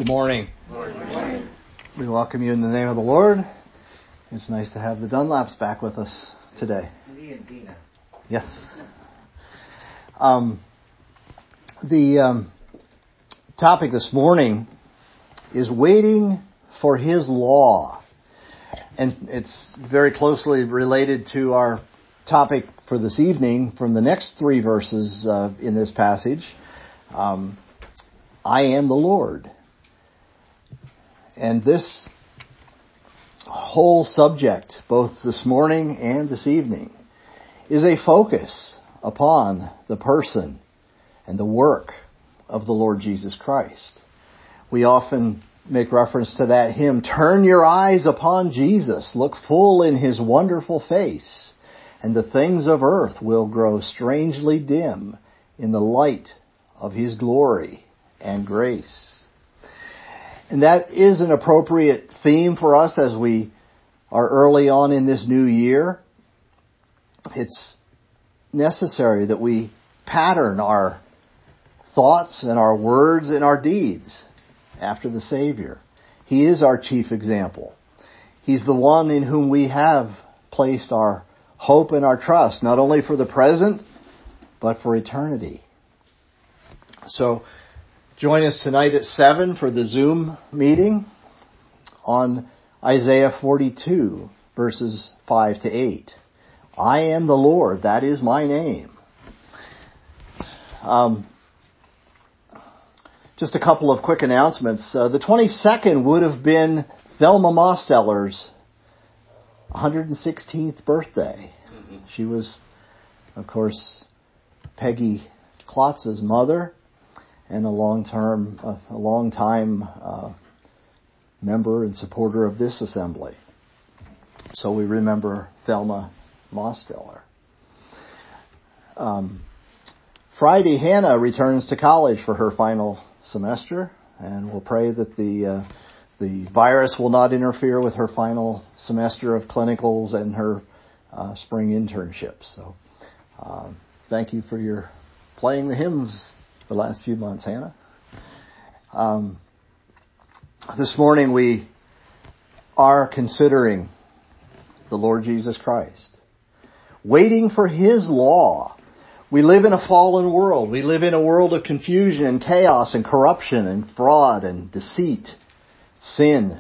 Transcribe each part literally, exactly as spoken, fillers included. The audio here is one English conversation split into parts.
Good morning. Good morning. We welcome you in the name of the Lord. It's nice to have the Dunlaps back with us today. Me and Dina. Yes. Um, the um, topic this morning is waiting for His law. And it's very closely related to our topic for this evening from the next three verses uh, in this passage. Um, I am the Lord. And this whole subject, both this morning and this evening, is a focus upon the person and the work of the Lord Jesus Christ. We often make reference to that hymn, turn your eyes upon Jesus, look full in His wonderful face, and the things of earth will grow strangely dim in the light of His glory and grace. And that is an appropriate theme for us as we are early on in this new year. It's necessary that we pattern our thoughts and our words and our deeds after the Savior. He is our chief example. He's the one in whom we have placed our hope and our trust, not only for the present, but for eternity. So, join us tonight at seven for the Zoom meeting on Isaiah forty-two, verses five to eight. I am the Lord, that is my name. Um, just a couple of quick announcements. Uh, the twenty-second would have been Thelma Mosteller's one hundred sixteenth birthday. Mm-hmm. She was, of course, Peggy Klotz's mother, and a long-term, uh, a long-time uh, member and supporter of this assembly. So we remember Thelma Mosteller. Um, Friday, Hannah returns to college for her final semester, and we'll pray that the uh, the virus will not interfere with her final semester of clinicals and her uh, spring internship. So, um, thank you for your playing the hymns the last few months, Hannah. Um, this morning we are considering the Lord Jesus Christ, waiting for His law. We live in a fallen world. We live in a world of confusion and chaos and corruption and fraud and deceit, sin.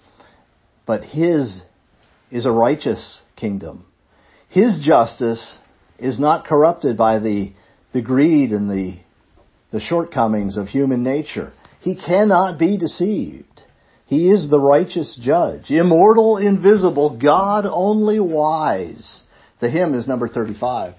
But His is a righteous kingdom. His justice is not corrupted by the, the greed and the the shortcomings of human nature. He cannot be deceived. He is the righteous judge, immortal, invisible, God only wise. The hymn is number thirty-five.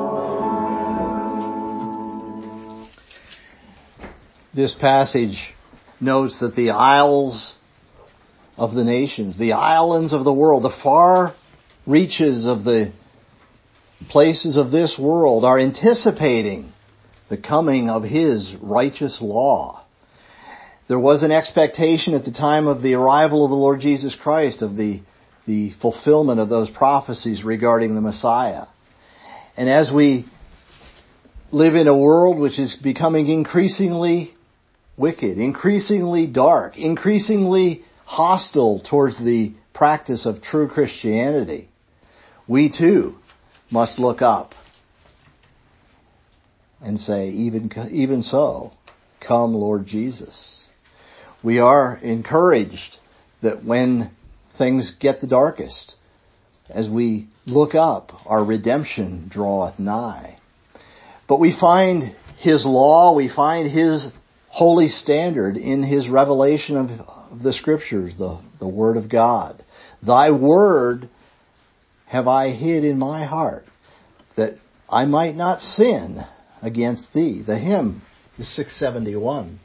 This passage notes that the isles of the nations, the islands of the world, the far reaches of the places of this world are anticipating the coming of His righteous law. There was an expectation at the time of the arrival of the Lord Jesus Christ of the, the fulfillment of those prophecies regarding the Messiah. And as we live in a world which is becoming increasingly wicked, increasingly dark, increasingly hostile towards the practice of true Christianity, we too must look up and say, even, even so, come Lord Jesus. We are encouraged that when things get the darkest, as we look up, our redemption draweth nigh. But we find His law, we find His holy standard in His revelation of, of the Scriptures, the, the Word of God. Thy Word have I hid in my heart, that I might not sin against Thee. The hymn is six seventy-one.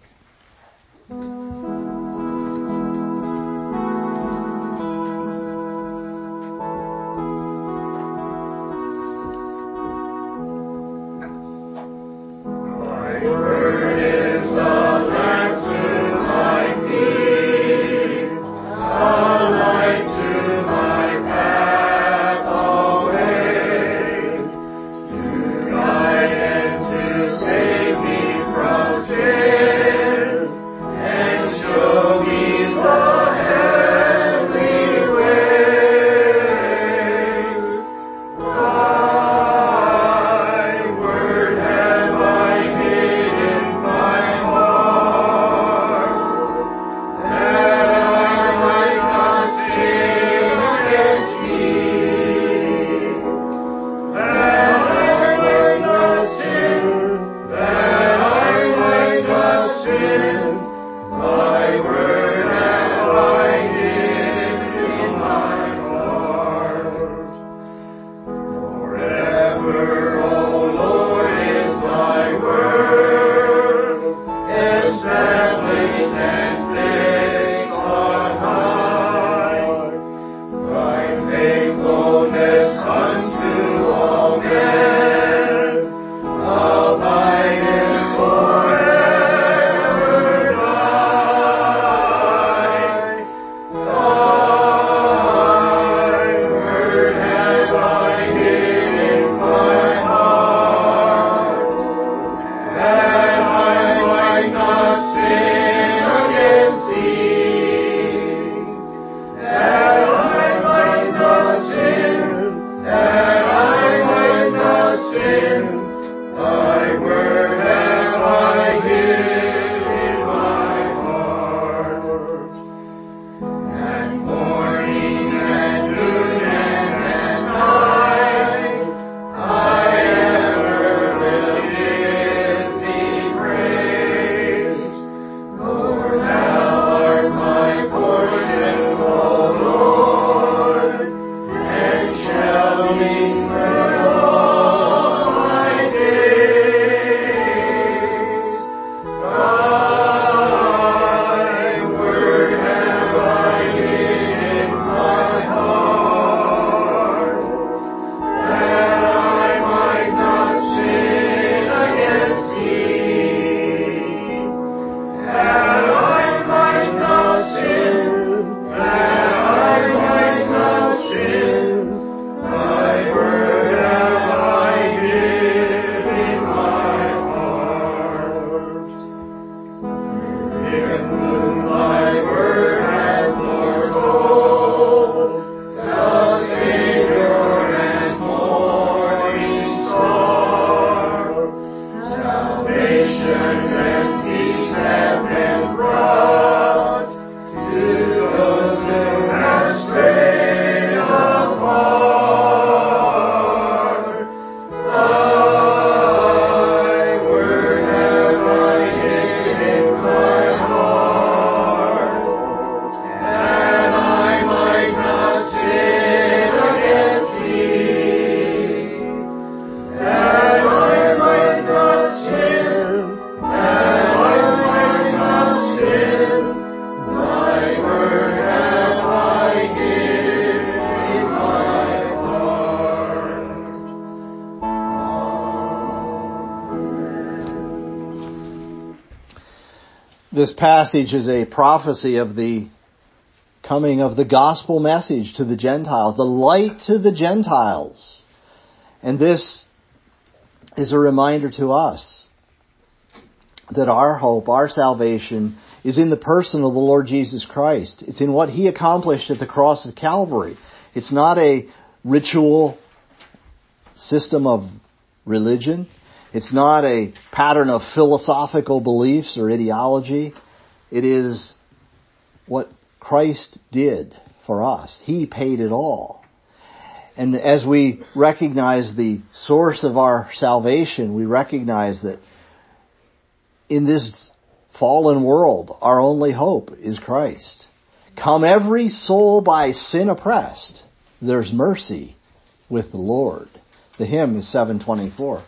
And this passage is a prophecy of the coming of the gospel message to the Gentiles, the light to the Gentiles. And this is a reminder to us that our hope, our salvation, is in the person of the Lord Jesus Christ. It's in what He accomplished at the cross of Calvary. It's not a ritual system of religion. It's not a pattern of philosophical beliefs or ideology. It is what Christ did for us. He paid it all. And as we recognize the source of our salvation, we recognize that in this fallen world, our only hope is Christ. Come every soul by sin oppressed, there's mercy with the Lord. The hymn is seven twenty-four.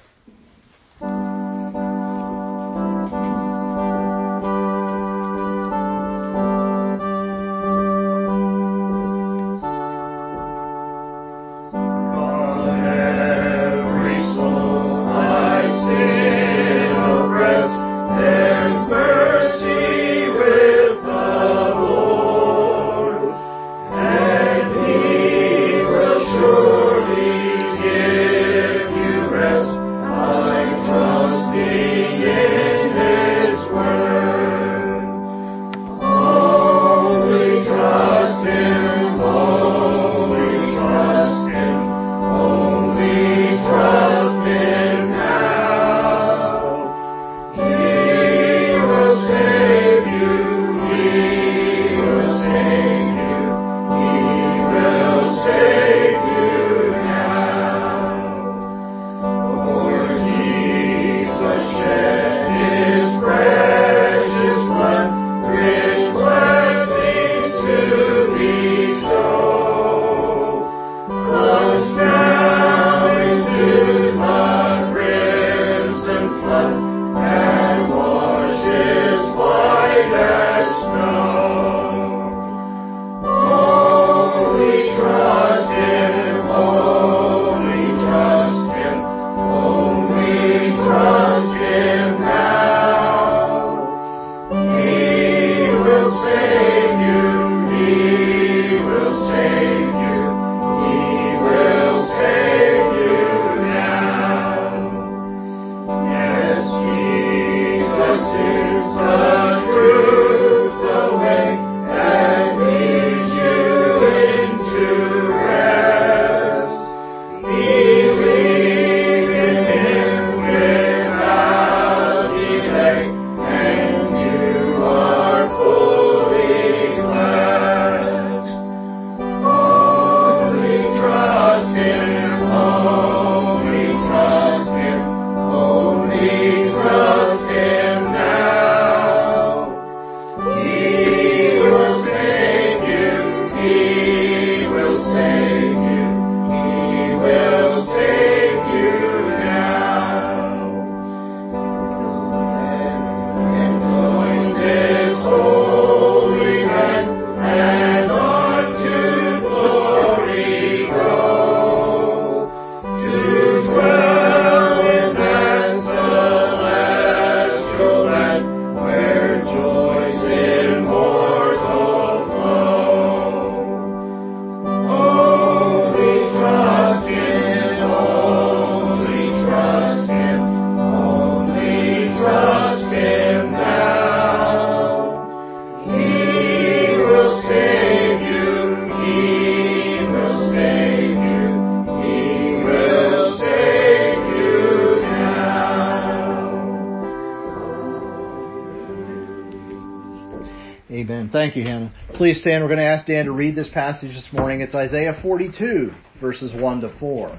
Amen. Thank you, Hannah. Please stand. We're going to ask Dan to read this passage this morning. It's Isaiah forty-two, verses one to four.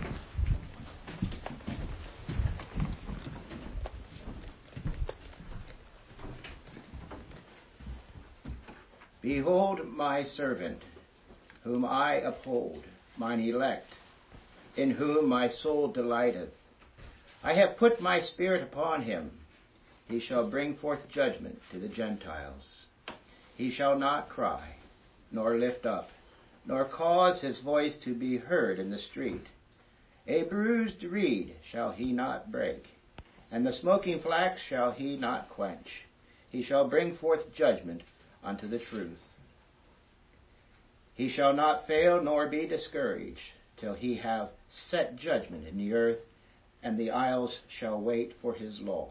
Behold my servant, whom I uphold, mine elect, in whom my soul delighteth. I have put my spirit upon him. He shall bring forth judgment to the Gentiles. He shall not cry, nor lift up, nor cause his voice to be heard in the street. A bruised reed shall he not break, and the smoking flax shall he not quench. he shall bring forth judgment unto the truth. He shall not fail nor be discouraged till he have set judgment in the earth, and the isles shall wait for his law.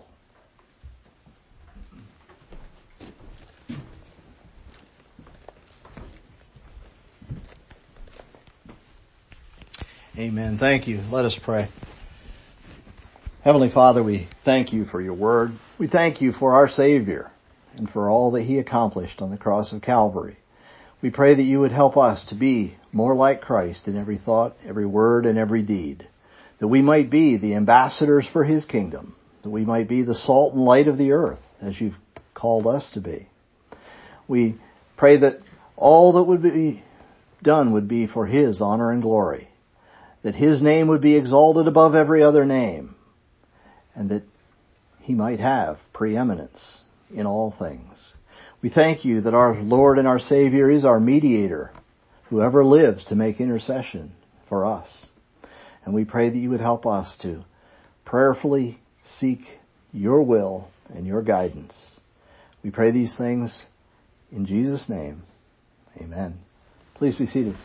Amen. Thank you. Let us pray. Heavenly Father, we thank you for your word. We thank you for our Savior and for all that he accomplished on the cross of Calvary. We pray that you would help us to be more like Christ in every thought, every word, and every deed, that we might be the ambassadors for his kingdom, that we might be the salt and light of the earth as you've called us to be. We pray that all that would be done would be for his honor and glory, that his name would be exalted above every other name, and that he might have preeminence in all things. We thank you that our Lord and our Savior is our mediator, whoever lives to make intercession for us. And we pray that you would help us to prayerfully seek your will and your guidance. We pray these things in Jesus' name. Amen. Please be seated.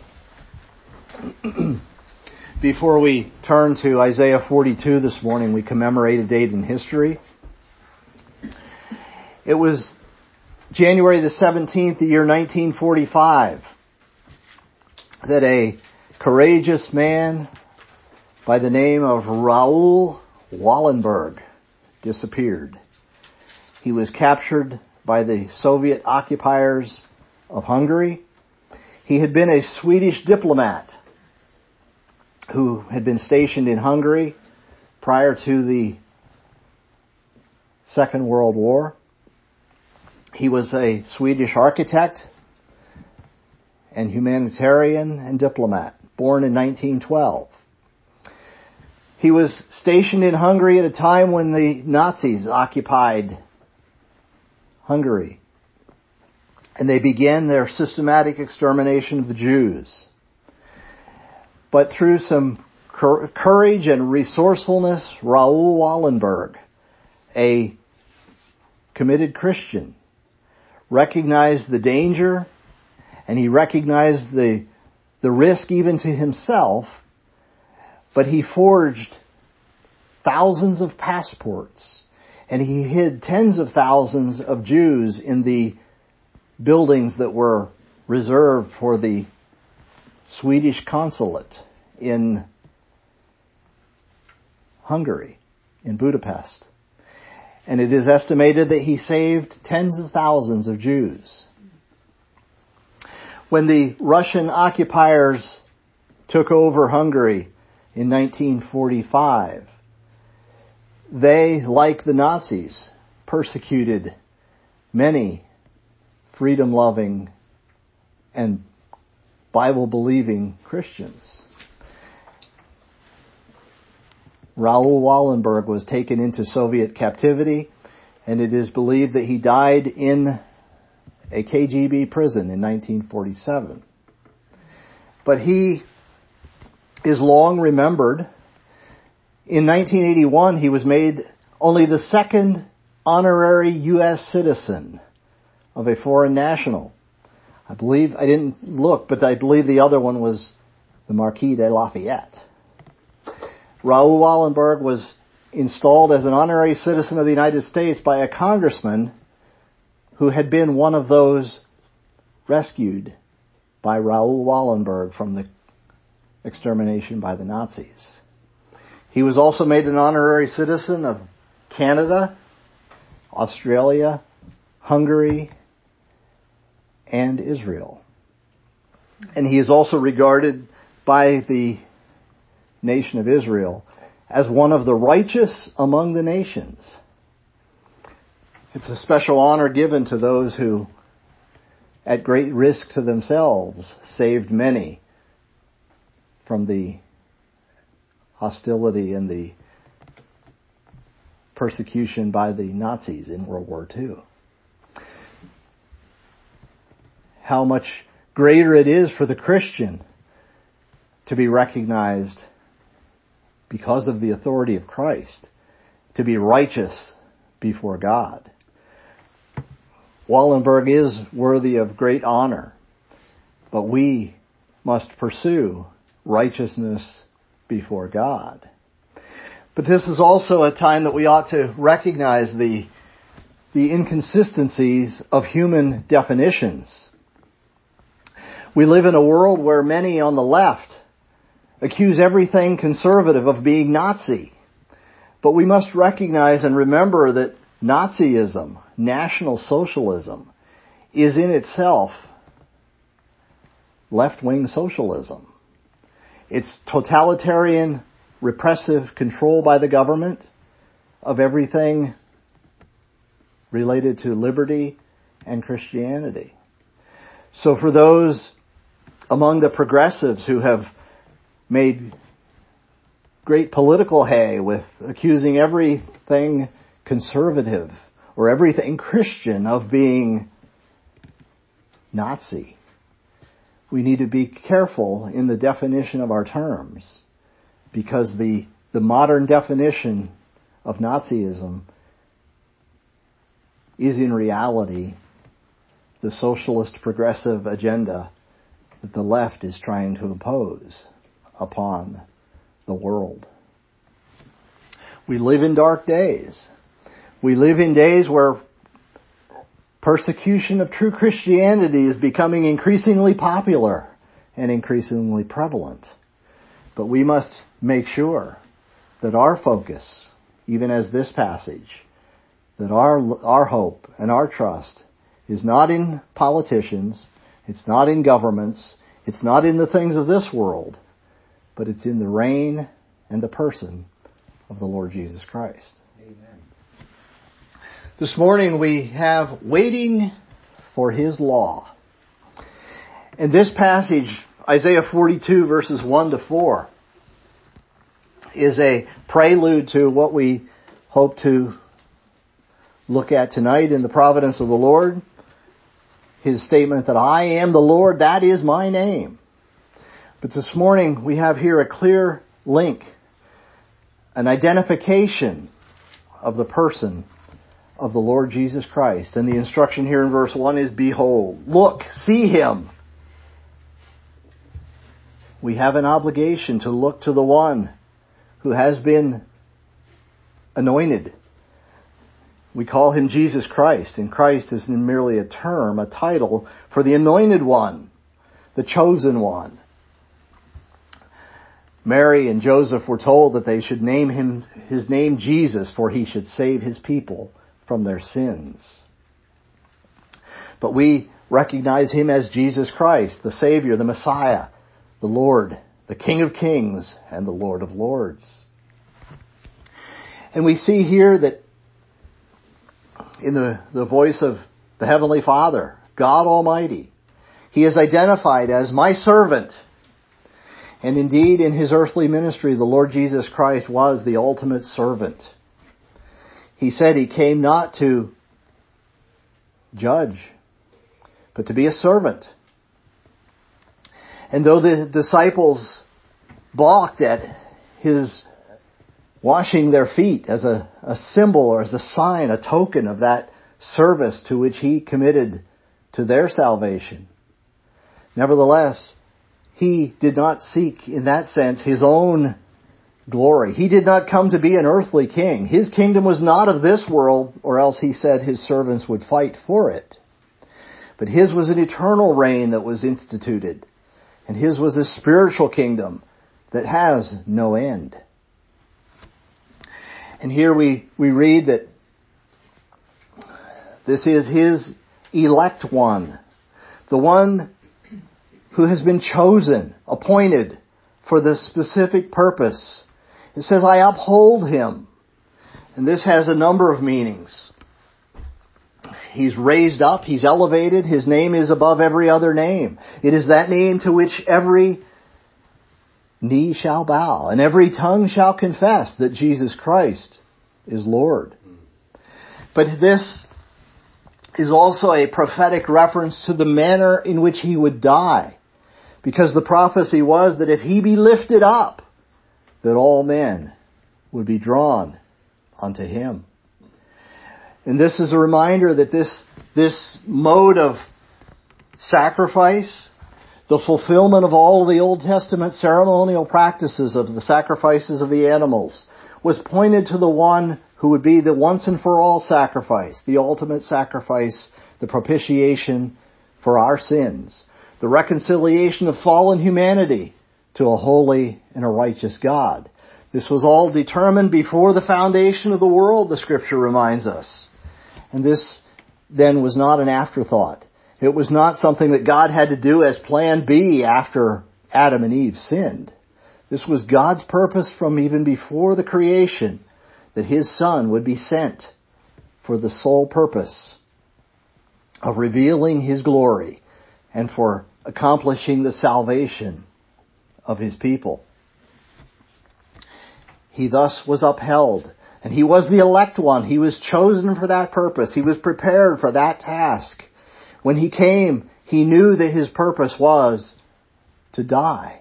Before we turn to Isaiah forty-two this morning, we commemorate a date in history. It was January the seventeenth, the year nineteen forty-five, that a courageous man by the name of Raoul Wallenberg disappeared. He was captured by the Soviet occupiers of Hungary. He had been a Swedish diplomat who had been stationed in Hungary prior to the Second World War. He was a Swedish architect and humanitarian and diplomat, born in nineteen twelve. He was stationed in Hungary at a time when the Nazis occupied Hungary, and they began their systematic extermination of the Jews. But through some courage and resourcefulness, Raoul Wallenberg, a committed Christian, recognized the danger, and he recognized the, the risk even to himself, but he forged thousands of passports, and he hid tens of thousands of Jews in the buildings that were reserved for the Swedish consulate in Hungary, in Budapest. And it is estimated that he saved tens of thousands of Jews. When the Russian occupiers took over Hungary in nineteen forty-five, they, like the Nazis, persecuted many freedom-loving and Bible-believing Christians. Raoul Wallenberg was taken into Soviet captivity, and it is believed that he died in a K G B prison in nineteen forty-seven. But he is long remembered. In nineteen eighty-one, he was made only the second honorary U S citizen of a foreign national. I believe, I didn't look, but I believe the other one was the Marquis de Lafayette. Raoul Wallenberg was installed as an honorary citizen of the United States by a congressman who had been one of those rescued by Raoul Wallenberg from the extermination by the Nazis. He was also made an honorary citizen of Canada, Australia, Hungary, and Israel. And he is also regarded by the nation of Israel as one of the righteous among the nations. It's a special honor given to those who, at great risk to themselves, saved many from the hostility and the persecution by the Nazis in World War Two. How much greater it is for the Christian to be recognized because of the authority of Christ, to be righteous before God. Wallenberg is worthy of great honor, but we must pursue righteousness before God. But this is also a time that we ought to recognize the, the inconsistencies of human definitions. We live in a world where many on the left accuse everything conservative of being Nazi. But we must recognize and remember that Nazism, National Socialism, is in itself left-wing socialism. It's totalitarian, repressive control by the government of everything related to liberty and Christianity. So for those among the progressives who have made great political hay with accusing everything conservative or everything Christian of being Nazi, we need to be careful in the definition of our terms, because the, the modern definition of Nazism is in reality the socialist progressive agenda that the left is trying to impose upon the world. We live in dark days. We live in days where persecution of true Christianity is becoming increasingly popular and increasingly prevalent. But we must make sure that our focus, even as this passage, that our, our hope and our trust is not in politicians, it's not in governments, it's not in the things of this world, but it's in the reign and the person of the Lord Jesus Christ. Amen. This morning we have waiting for His law. And this passage, Isaiah forty-two verses one to four, is a prelude to what we hope to look at tonight in the providence of the Lord. His statement that I am the Lord, that is my name. But this morning we have here a clear link, an identification of the person of the Lord Jesus Christ. And the instruction here in verse one is, behold, look, see Him. We have an obligation to look to the one who has been anointed. We call Him Jesus Christ, and Christ is merely a term, a title for the anointed one, the chosen one. Mary and Joseph were told that they should name him his name Jesus, for He should save His people from their sins. But we recognize Him as Jesus Christ, the Savior, the Messiah, the Lord, the King of Kings, and the Lord of Lords. And we see here that in the, the voice of the Heavenly Father, God Almighty, He is identified as my servant. And indeed, in His earthly ministry, the Lord Jesus Christ was the ultimate servant. He said He came not to judge, but to be a servant. And though the disciples balked at His washing their feet as a, a symbol or as a sign, a token of that service to which He committed to their salvation, nevertheless, He did not seek, in that sense, His own glory. He did not come to be an earthly king. His kingdom was not of this world, or else He said His servants would fight for it. But His was an eternal reign that was instituted. And His was a spiritual kingdom that has no end. And here we, we read that this is His elect one, the one who has been chosen, appointed for the specific purpose. It says, I uphold Him. And this has a number of meanings. He's raised up, He's elevated, His name is above every other name. It is that name to which every knee shall bow, and every tongue shall confess that Jesus Christ is Lord. But this is also a prophetic reference to the manner in which He would die. Because the prophecy was that if He be lifted up, that all men would be drawn unto Him. And this is a reminder that this this mode of sacrifice, the fulfillment of all of the Old Testament ceremonial practices of the sacrifices of the animals, was pointed to the one who would be the once and for all sacrifice, the ultimate sacrifice, the propitiation for our sins, the reconciliation of fallen humanity to a holy and a righteous God. This was all determined before the foundation of the world, the Scripture reminds us. And this then was not an afterthought. It was not something that God had to do as plan B after Adam and Eve sinned. This was God's purpose from even before the creation, that His Son would be sent for the sole purpose of revealing His glory and for accomplishing the salvation of His people. He thus was upheld, and He was the elect one. He was chosen for that purpose. He was prepared for that task. When He came, He knew that His purpose was to die.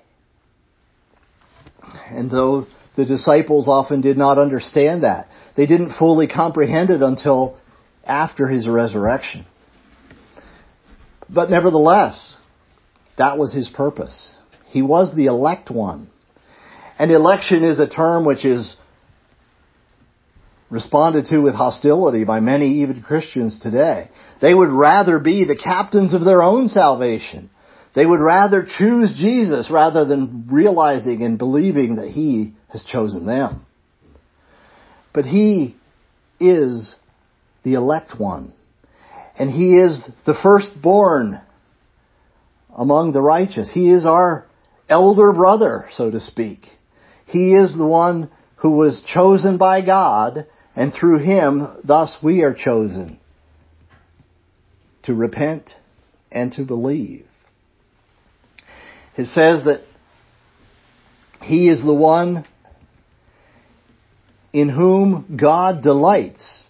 And though the disciples often did not understand that, they didn't fully comprehend it until after His resurrection. But nevertheless, that was His purpose. He was the elect one. And election is a term which is responded to with hostility by many even Christians today. They would rather be the captains of their own salvation. They would rather choose Jesus rather than realizing and believing that He has chosen them. But He is the elect one. And He is the firstborn among the righteous. He is our elder brother, so to speak. He is the one who was chosen by God, and through Him, thus we are chosen to repent and to believe. It says that He is the one in whom God delights.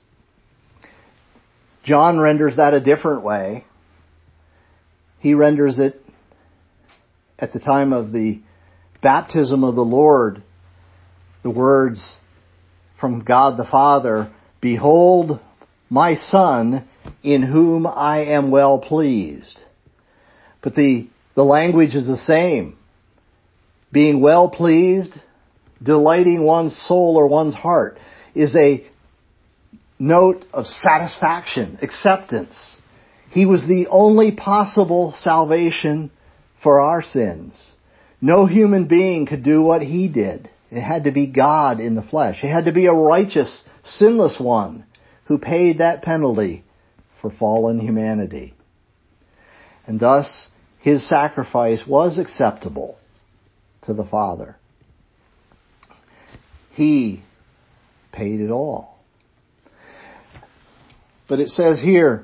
John renders that a different way. He renders it at the time of the baptism of the Lord, the words from God the Father, "Behold my Son, in whom I am well pleased." But the, the language is the same. Being well pleased, delighting one's soul or one's heart, is a note of satisfaction, acceptance. He was the only possible salvation for our sins. No human being could do what He did. It had to be God in the flesh. It had to be a righteous, sinless one who paid that penalty for fallen humanity. And thus, His sacrifice was acceptable to the Father. He paid it all. But it says here,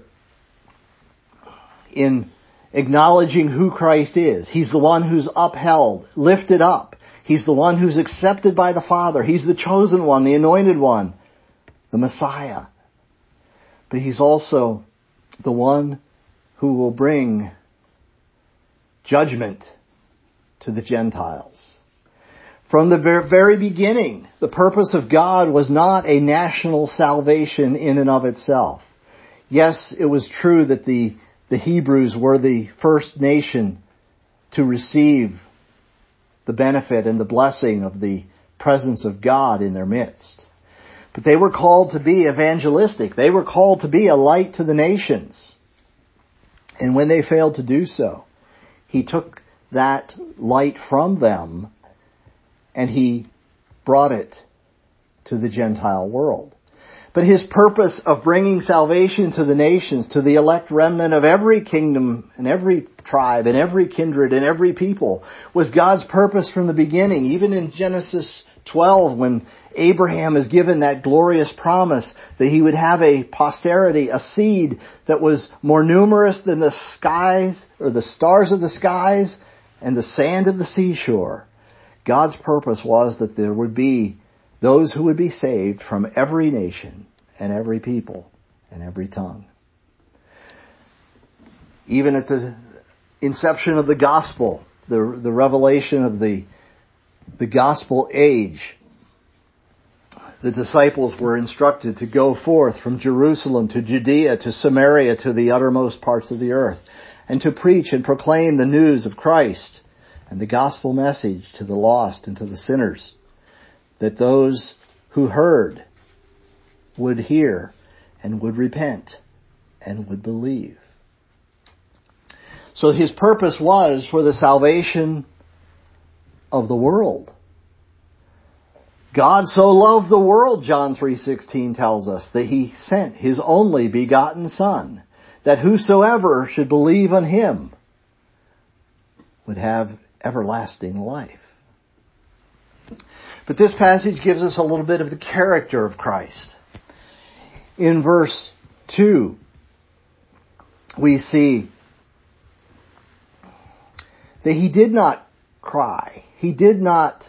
in acknowledging who Christ is, He's the one who's upheld, lifted up. He's the one who's accepted by the Father. He's the chosen one, the anointed one, the Messiah. But He's also the one who will bring judgment to the Gentiles. From the very beginning, the purpose of God was not a national salvation in and of itself. Yes, it was true that the, the Hebrews were the first nation to receive the benefit and the blessing of the presence of God in their midst. But they were called to be evangelistic. They were called to be a light to the nations. And when they failed to do so, He took that light from them and He brought it to the Gentile world. But His purpose of bringing salvation to the nations, to the elect remnant of every kingdom and every tribe and every kindred and every people, was God's purpose from the beginning. Even in Genesis twelve, when Abraham is given that glorious promise that he would have a posterity, a seed that was more numerous than the skies or the stars of the skies and the sand of the seashore. God's purpose was that there would be those who would be saved from every nation and every people and every tongue. Even at the inception of the gospel, the, the revelation of the, the gospel age, the disciples were instructed to go forth from Jerusalem to Judea to Samaria to the uttermost parts of the earth, and to preach and proclaim the news of Christ and the gospel message to the lost and to the sinners, that those who heard would hear and would repent and would believe. So his purpose was for the salvation of the world. God so loved the world, John three sixteen tells us, that he sent his only begotten Son, that whosoever should believe on him would have everlasting life. But this passage gives us a little bit of the character of Christ. In verse two, we see that he did not cry. He did not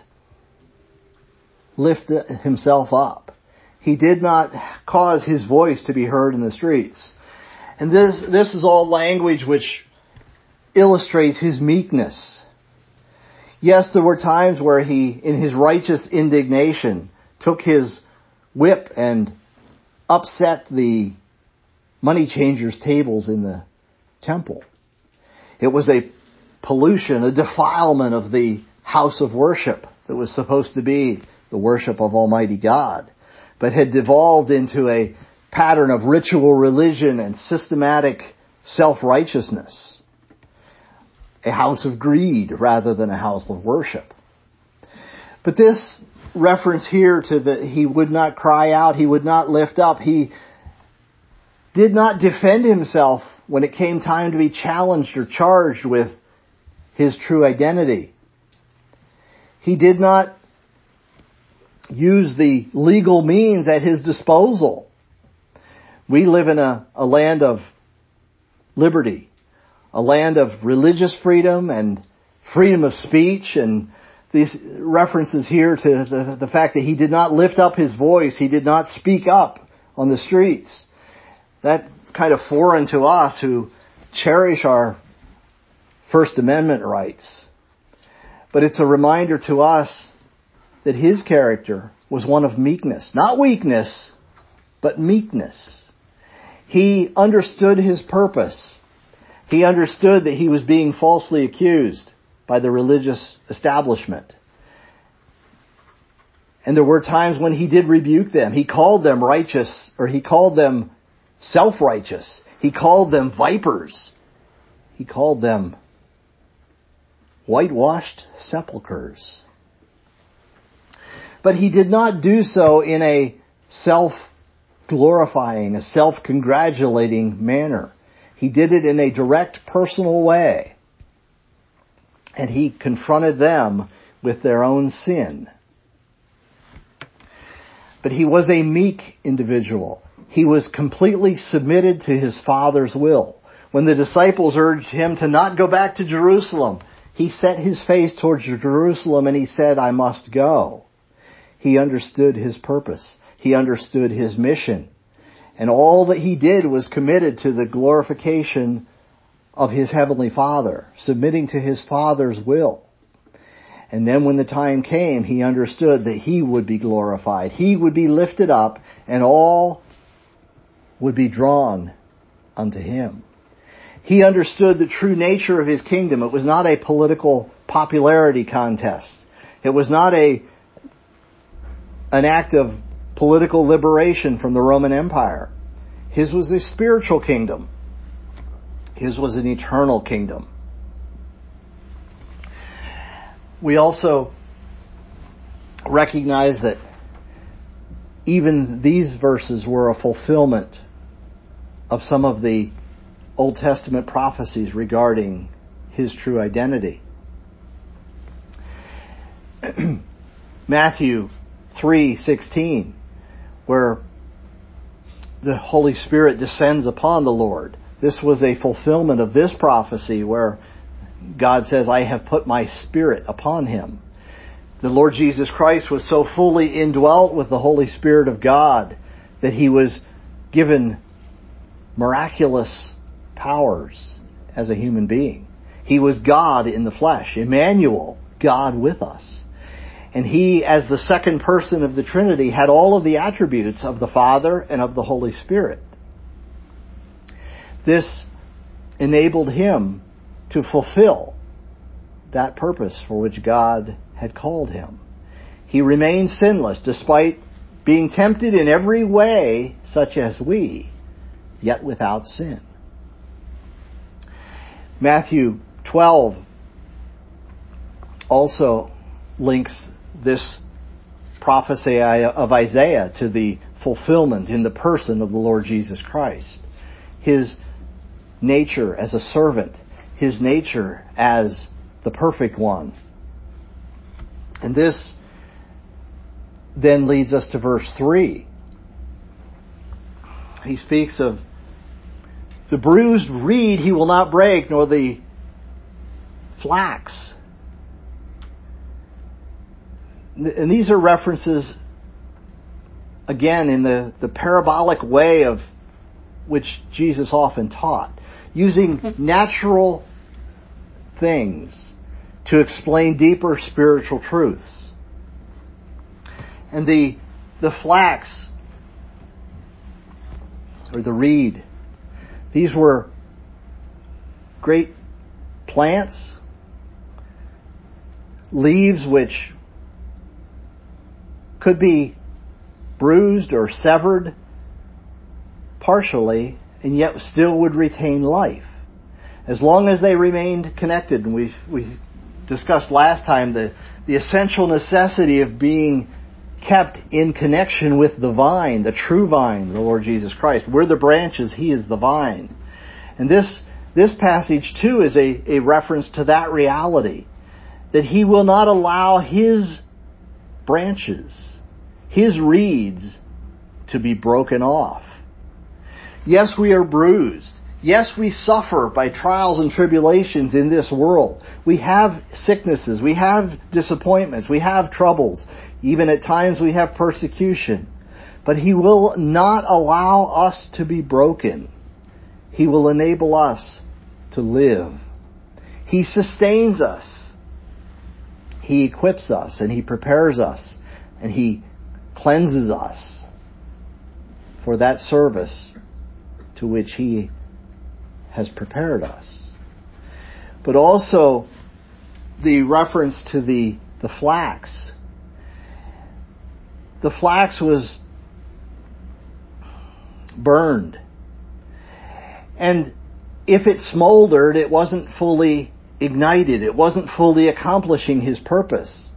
lift himself up. He did not cause his voice to be heard in the streets. And this, this is all language which illustrates his meekness. Yes, there were times where he, in his righteous indignation, took his whip and upset the money changers' tables in the temple. It was a pollution, a defilement of the house of worship that was supposed to be the worship of Almighty God, but had devolved into a pattern of ritual religion and systematic self-righteousness. A house of greed rather than a house of worship. But this reference here to that he would not cry out, he would not lift up, he did not defend himself when it came time to be challenged or charged with his true identity. He did not use the legal means at his disposal. We live in a, a land of liberty, a land of religious freedom and freedom of speech, and these references here to the, the fact that he did not lift up his voice, he did not speak up on the streets. That's kind of foreign to us who cherish our First Amendment rights. But it's a reminder to us that his character was one of meekness. Not weakness, but meekness. He understood his purpose. He understood that he was being falsely accused by the religious establishment. And there were times when he did rebuke them. He called them righteous, or he called them self-righteous. He called them vipers. He called them whitewashed sepulchres. But he did not do so in a self-glorifying, a self-congratulating manner. He did it in a direct, personal way. And he confronted them with their own sin. But he was a meek individual. He was completely submitted to his Father's will. When the disciples urged him to not go back to Jerusalem, he set his face towards Jerusalem and he said, I must go. He understood his purpose. He understood his mission. And all that he did was committed to the glorification of his Heavenly Father, submitting to his Father's will. And then when the time came, he understood that he would be glorified. He would be lifted up, and all would be drawn unto him. He understood the true nature of his kingdom. It was not a political popularity contest. It was not a an act of political liberation from the Roman Empire. His was a spiritual kingdom. His was an eternal kingdom. We also recognize that even these verses were a fulfillment of some of the Old Testament prophecies regarding his true identity. Matthew three sixteen, where the Holy Spirit descends upon the Lord. This was a fulfillment of this prophecy where God says, I have put my Spirit upon him. The Lord Jesus Christ was so fully indwelt with the Holy Spirit of God that he was given miraculous powers as a human being. He was God in the flesh, Emmanuel, God with us. And he, as the second person of the Trinity, had all of the attributes of the Father and of the Holy Spirit. This enabled him to fulfill that purpose for which God had called him. He remained sinless despite being tempted in every way such as we, yet without sin. Matthew twelve also links this prophecy of Isaiah to the fulfillment in the person of the Lord Jesus Christ. His nature as a servant, his nature as the perfect one. And this then leads us to verse three. He speaks of the bruised reed he will not break, nor the flax. And these are references, again, in the, the parabolic way of which Jesus often taught, using natural things to explain deeper spiritual truths. And the the flax, or the reed, these were great plants, leaves which could be bruised or severed partially, and yet still would retain life, as long as they remained connected. And we we discussed last time the, the essential necessity of being kept in connection with the vine, the true vine, the Lord Jesus Christ. We're the branches, He is the vine. And this this passage too is a, a reference to that reality, that He will not allow His branches, His reeds, to be broken off. Yes, we are bruised. Yes, we suffer by trials and tribulations in this world. We have sicknesses. We have disappointments. We have troubles. Even at times we have persecution. But He will not allow us to be broken. He will enable us to live. He sustains us. He equips us and He prepares us and He cleanses us for that service to which He has prepared us. But also the reference to the, the flax. The flax was burned. And if it smoldered, it wasn't fully ignited. It wasn't fully accomplishing His purpose.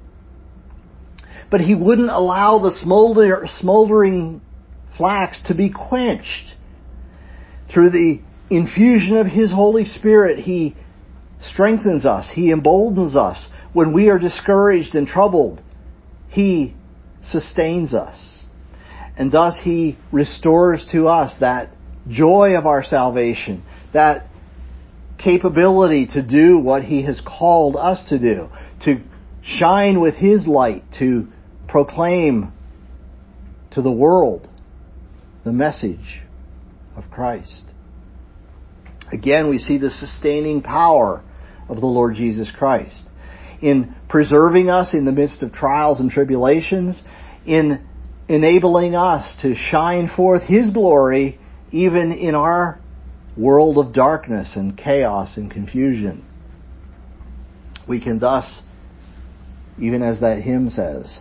But He wouldn't allow the smolder, smoldering flax to be quenched. Through the infusion of His Holy Spirit, He strengthens us. He emboldens us. When we are discouraged and troubled, He sustains us. And thus He restores to us that joy of our salvation, that capability to do what He has called us to do, to shine with His light, to proclaim to the world the message of Christ. Again, we see the sustaining power of the Lord Jesus Christ in preserving us in the midst of trials and tribulations, in enabling us to shine forth His glory even in our world of darkness and chaos and confusion. We can thus, even as that hymn says,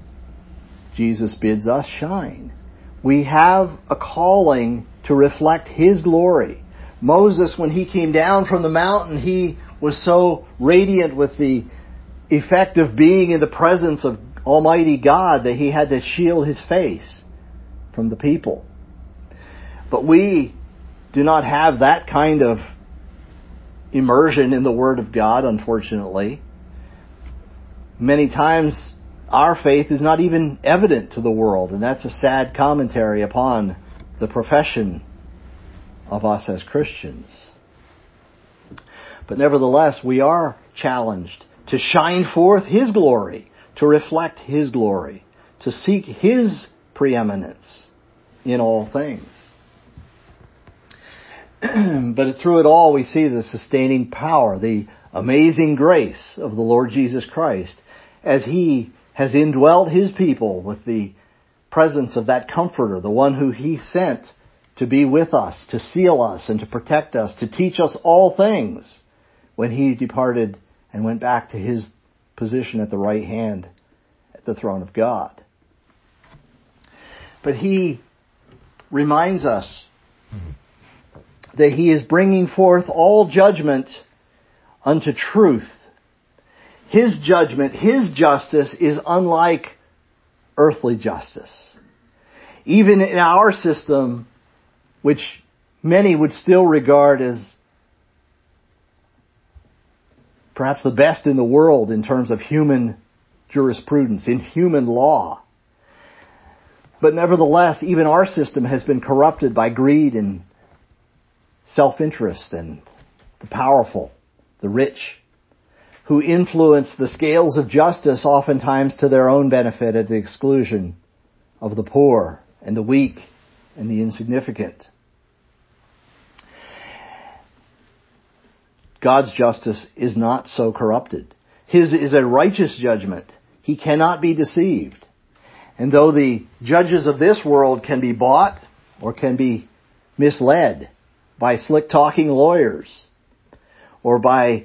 Jesus bids us shine. We have a calling to reflect His glory. Moses, when he came down from the mountain, he was so radiant with the effect of being in the presence of Almighty God that he had to shield his face from the people. But we do not have that kind of immersion in the Word of God, unfortunately. Many times our faith is not even evident to the world, and that's a sad commentary upon the profession of us as Christians. But nevertheless, we are challenged to shine forth His glory, to reflect His glory, to seek His preeminence in all things. But through it all, we see the sustaining power, the amazing grace of the Lord Jesus Christ, as He has indwelt his people with the presence of that Comforter, the one who he sent to be with us, to seal us and to protect us, to teach us all things, when he departed and went back to his position at the right hand at the throne of God. But he reminds us that he is bringing forth all judgment unto truth. His judgment, his justice is unlike earthly justice. Even in our system, which many would still regard as perhaps the best in the world in terms of human jurisprudence, in human law. But nevertheless, even our system has been corrupted by greed and self-interest and the powerful, the rich, who influence the scales of justice oftentimes to their own benefit at the exclusion of the poor and the weak and the insignificant. God's justice is not so corrupted. His is a righteous judgment. He cannot be deceived. And though the judges of this world can be bought or can be misled by slick-talking lawyers or by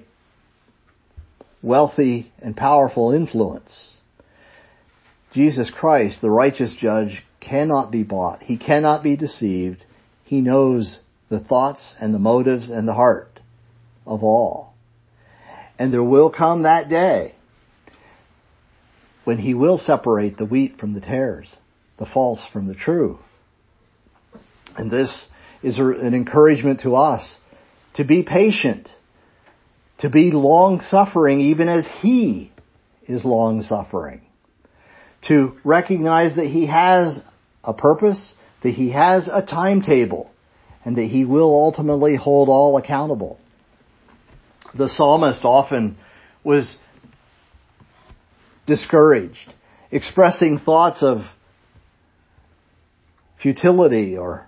wealthy and powerful influence, Jesus Christ, the righteous judge, cannot be bought. He cannot be deceived. He knows the thoughts and the motives and the heart of all. And there will come that day when he will separate the wheat from the tares, the false from the true. And this is an encouragement to us to be patient, to be long-suffering even as he is long-suffering, to recognize that he has a purpose, that he has a timetable, and that he will ultimately hold all accountable. The psalmist often was discouraged, expressing thoughts of futility or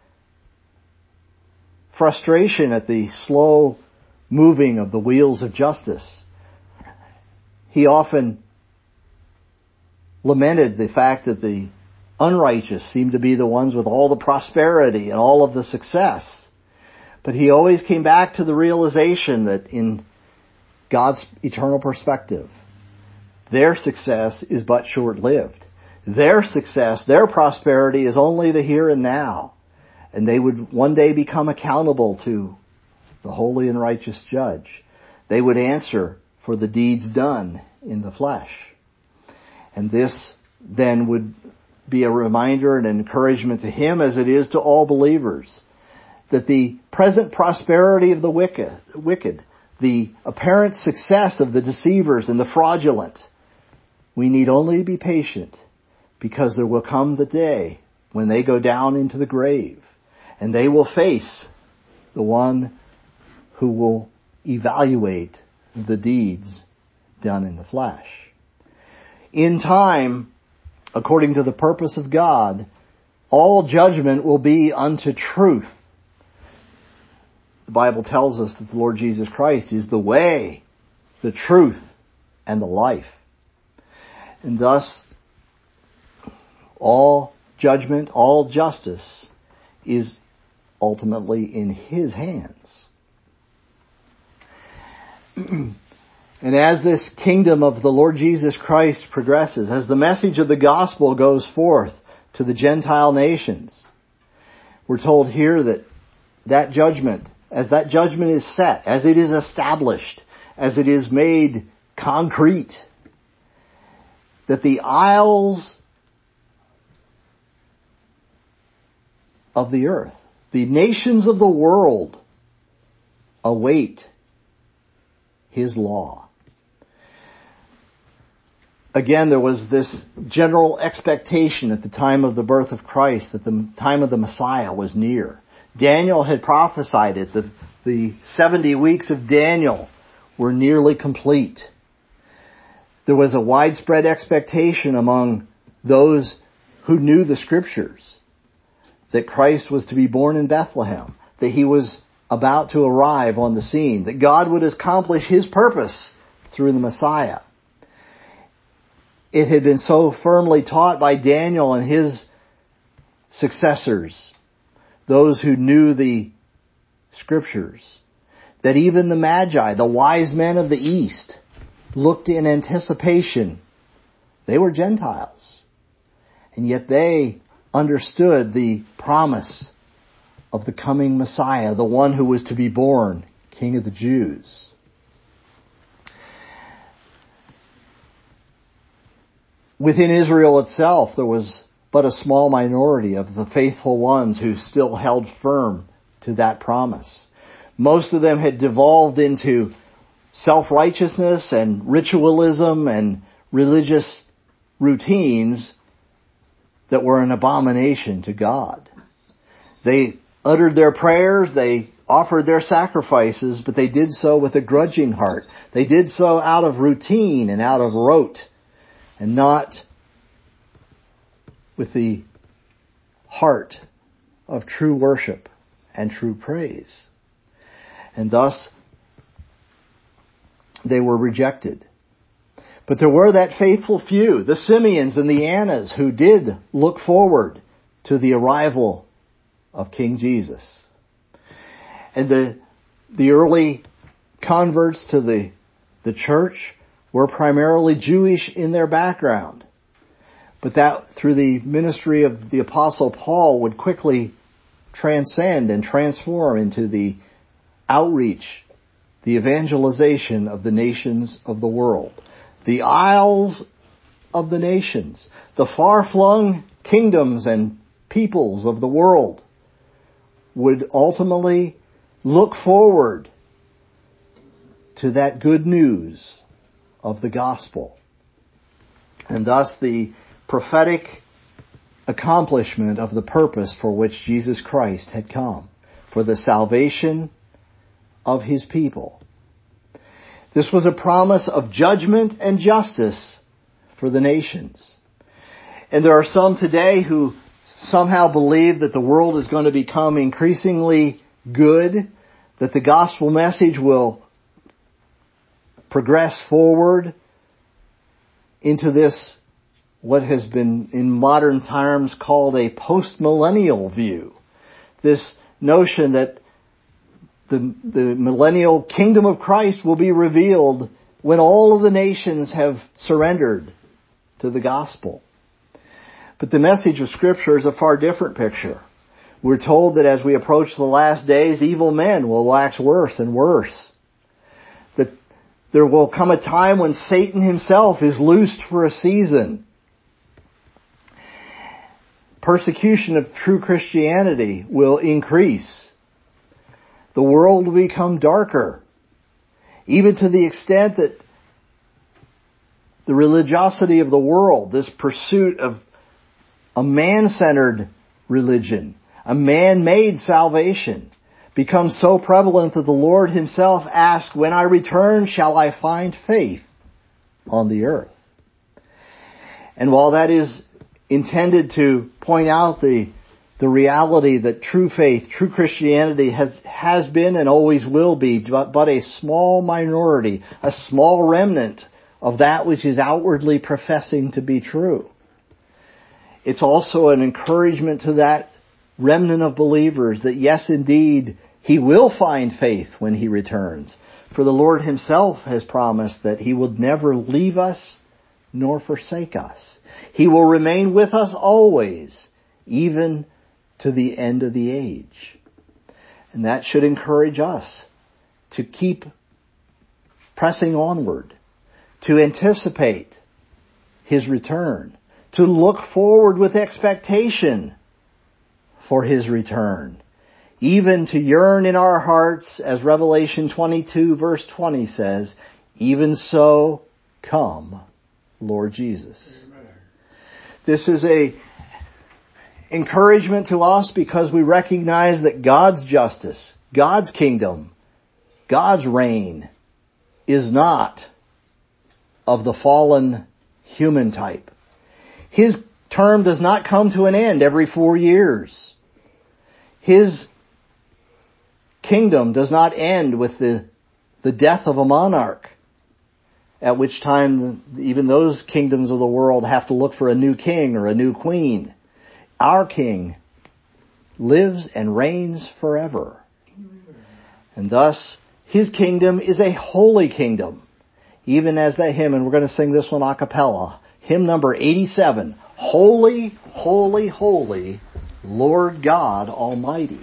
frustration at the slow moving of the wheels of justice. He often lamented the fact that the unrighteous seemed to be the ones with all the prosperity and all of the success. But he always came back to the realization that in God's eternal perspective, their success is but short-lived. Their success, their prosperity is only the here and now. And they would one day become accountable to the holy and righteous judge. They would answer for the deeds done in the flesh. And this then would be a reminder and an encouragement to him, as it is to all believers, that the present prosperity of the wicked, wicked, the apparent success of the deceivers and the fraudulent, we need only be patient, because there will come the day when they go down into the grave and they will face the one who will evaluate the deeds done in the flesh. In time, according to the purpose of God, all judgment will be unto truth. The Bible tells us that the Lord Jesus Christ is the way, the truth, and the life. And thus, all judgment, all justice is ultimately in His hands. And as this kingdom of the Lord Jesus Christ progresses, as the message of the gospel goes forth to the Gentile nations, we're told here that that judgment, as that judgment is set, as it is established, as it is made concrete, that the isles of the earth, the nations of the world, await His law. Again, there was this general expectation at the time of the birth of Christ that the time of the Messiah was near. Daniel had prophesied it. The, the seventy weeks of Daniel were nearly complete. There was a widespread expectation among those who knew the Scriptures that Christ was to be born in Bethlehem, that He was about to arrive on the scene, that God would accomplish His purpose through the Messiah. it had been so firmly taught by Daniel and his successors, those who knew the Scriptures, that even the Magi, the wise men of the East, looked in anticipation. They were Gentiles, and yet they understood the promise of the coming Messiah, the one who was to be born, King of the Jews. Within Israel itself, there was but a small minority of the faithful ones who still held firm to that promise. Most of them had devolved into self-righteousness and ritualism and religious routines that were an abomination to God. They uttered their prayers, they offered their sacrifices, but they did so with a grudging heart. They did so out of routine and out of rote, and not with the heart of true worship and true praise. And thus, they were rejected. But there were that faithful few, the Simeons and the Annas, who did look forward to the arrival of King Jesus. And the the early converts to the, the church were primarily Jewish in their background. But that, through the ministry of the Apostle Paul, would quickly transcend and transform into the outreach, the evangelization of the nations of the world. The isles of the nations, the far-flung kingdoms and peoples of the world would ultimately look forward to that good news of the gospel. And thus the prophetic accomplishment of the purpose for which Jesus Christ had come, for the salvation of His people. This was a promise of judgment and justice for the nations. And there are some today who somehow believe that the world is going to become increasingly good, that the gospel message will progress forward into this, what has been in modern terms called a post-millennial view. This notion that the, the millennial kingdom of Christ will be revealed when all of the nations have surrendered to the gospel. But the message of Scripture is a far different picture. We're told that as we approach the last days, evil men will wax worse and worse. That there will come a time when Satan himself is loosed for a season. Persecution of true Christianity will increase. The world will become darker, even to the extent that the religiosity of the world, this pursuit of a man-centered religion, a man-made salvation, becomes so prevalent that the Lord Himself asks, "When I return, shall I find faith on the earth?" And while that is intended to point out the the reality that true faith, true Christianity has, has been and always will be but, but a small minority, a small remnant of that which is outwardly professing to be true. It's also an encouragement to that remnant of believers that yes, indeed, He will find faith when He returns. For the Lord Himself has promised that He will never leave us nor forsake us. He will remain with us always, even to the end of the age. And that should encourage us to keep pressing onward, to anticipate His return, to look forward with expectation for His return, even to yearn in our hearts, as Revelation twenty-two verse twenty says, "Even so, come, Lord Jesus." Amen. This is a encouragement to us because we recognize that God's justice, God's kingdom, God's reign is not of the fallen human type. His term does not come to an end every four years. His kingdom does not end with the, the death of a monarch, at which time even those kingdoms of the world have to look for a new king or a new queen. Our King lives and reigns forever. And thus, His kingdom is a holy kingdom. Even as that hymn, and we're going to sing this one a cappella, hymn number eighty-seven, Holy, Holy, Holy, Lord God Almighty.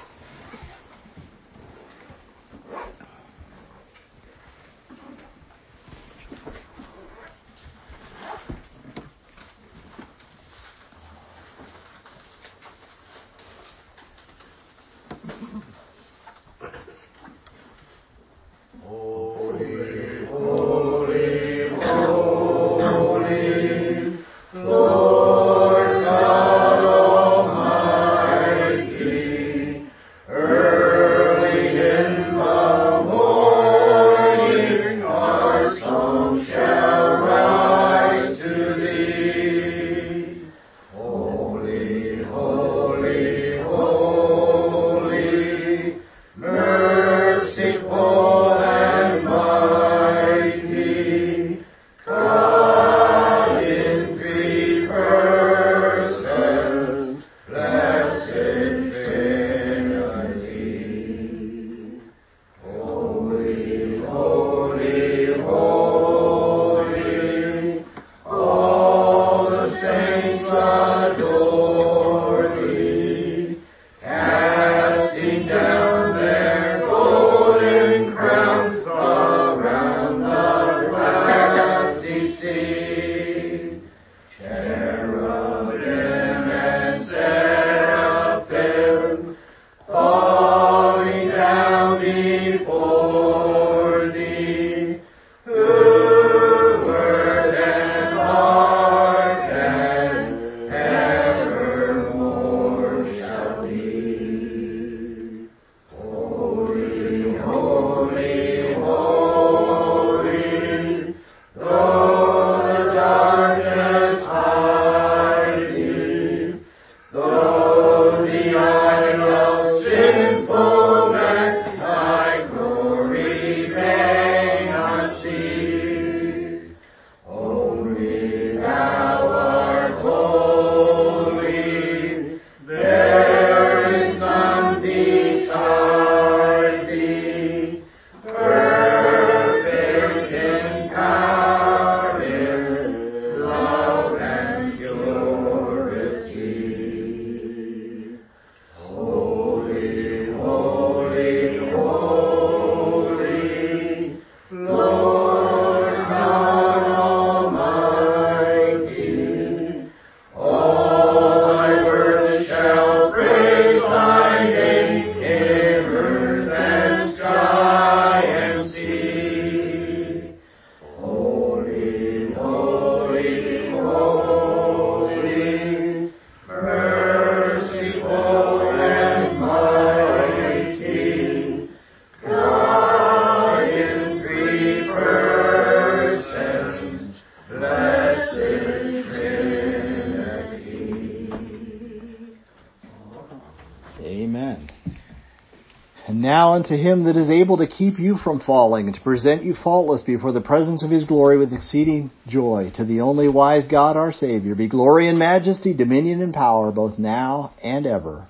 Now unto Him that is able to keep you from falling and to present you faultless before the presence of His glory with exceeding joy, to the only wise God our Savior, be glory and majesty, dominion and power, both now and ever.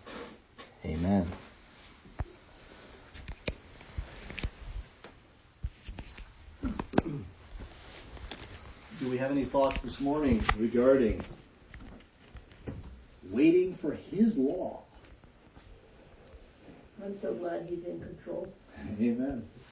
Amen. Do we have any thoughts this morning regarding waiting for His law? I'm so glad He's in control. Amen.